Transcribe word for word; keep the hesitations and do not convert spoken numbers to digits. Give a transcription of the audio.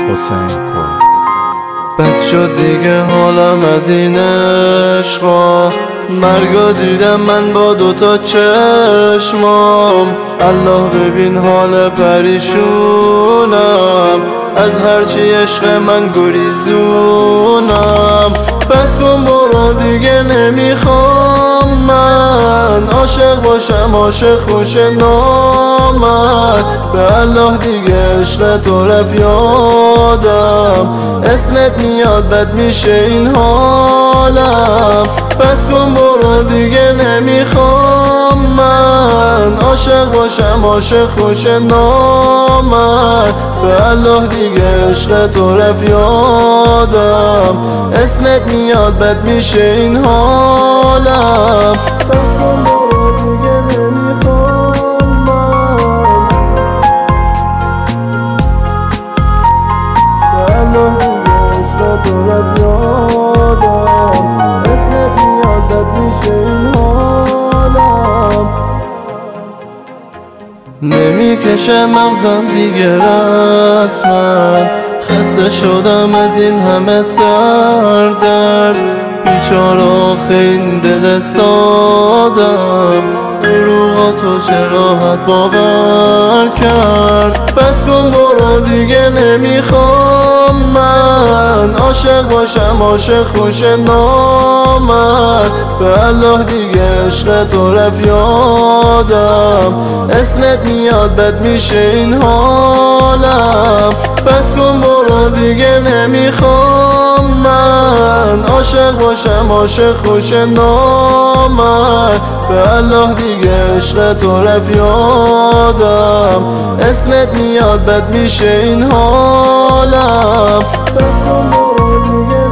حسین کرد. بد شد دیگه حالم از این عشقا، مرگا دیدم من با دوتا چشمام. الله ببین حال پریشونم، از هرچی عشق من گریزونم. بس کن برو دیگه نمیخوام من عاشق باشم، عاشق خوش نامد. به الله دیگه عشق تو رفت یادم، اسمت میاد بد میشه این حالم. بس کن برو دیگه نمیخوام من عاشق باشم، عاشق خوش نامد. به الله دیگه عشق تو رفت یادم، اسمت میاد بد میشه این حالم. بس کن برو دیگه نمیخوام من، به الله دیگه عشق تو رفت یادم، اسمت میاد بد میشه این حالم. نمیکشه مغزم دیگه رسما، خسته شدم از این همه سردرد. بیچاره آخه این دل سادم، دروغاتو چه راحت باور کرد. بس کن برو دیگه نمیخوام من عاشق باشم، عاشق خوش نامد. به الله دیگه عشق تو رفت یادم، اسمت میاد بد میشه این حالم. بس کن برو دیگه نمیخوام من عاشق باشم، عاشق خوش نامد. به الله دیگه عشق تو رفت یادم، اسمت میاد بد میشه این حالم. بس کن برو دیگه